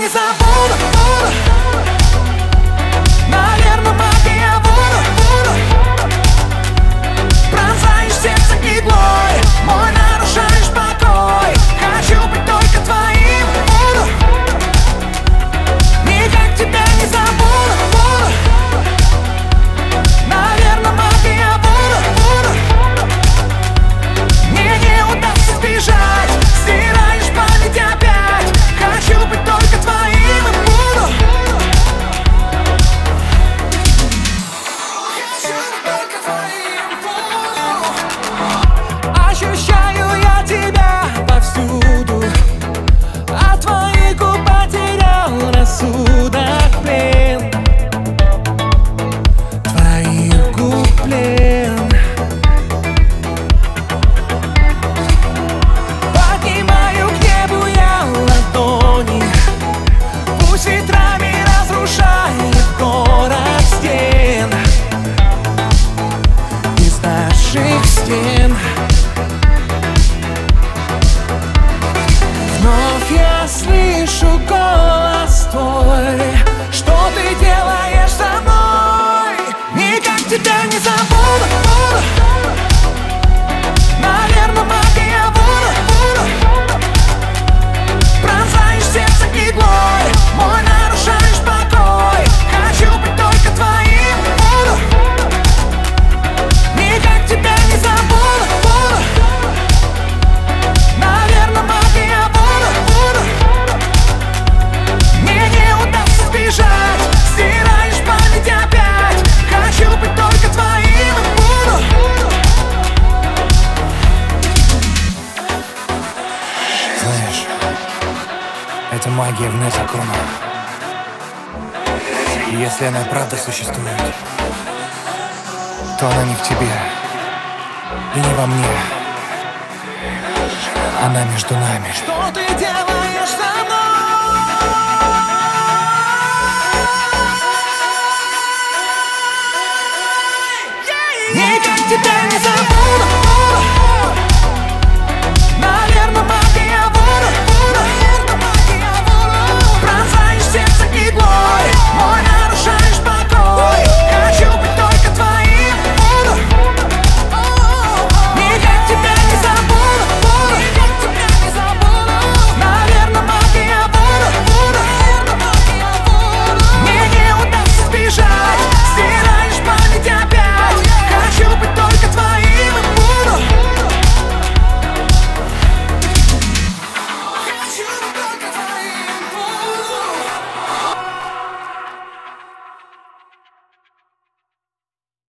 забуду, буду. Наверно, магия буду. Пронзаешь сердце иглой, мой нарушаешь покой. Хочу быть только твоим, буду. Никак тебя не забуду, буду. Наверно, магия буду. Мне не удастся сбежать, стираешь память опять. Хочу быть только твоим и буду. Хочу быть только твоим, буду. Ощущаю я тебя повсюду, от твоих губ потерял рассудок, плен. Твоих губ плен. Поднимаю к небу я ладони, пусть ветрами разрушает город стен. Из наших стен вновь я слышу голос твой. Что ты делаешь со мной? Никак тебя не забуду, буду. Наверно, магия буду. Пронзаешь сердце иглой, мой нарушаешь покой. Хочу быть только твоим, буду. Никак тебя не забуду, буду. Наверно, магия буду. Мне не удастся сбежать, стираешь память опять. Хочу быть только твоим и буду. Знаешь, эта магия вне закона. И если она правда существует, то она не в тебе и не во мне. Она между нами. Что ты делаешь?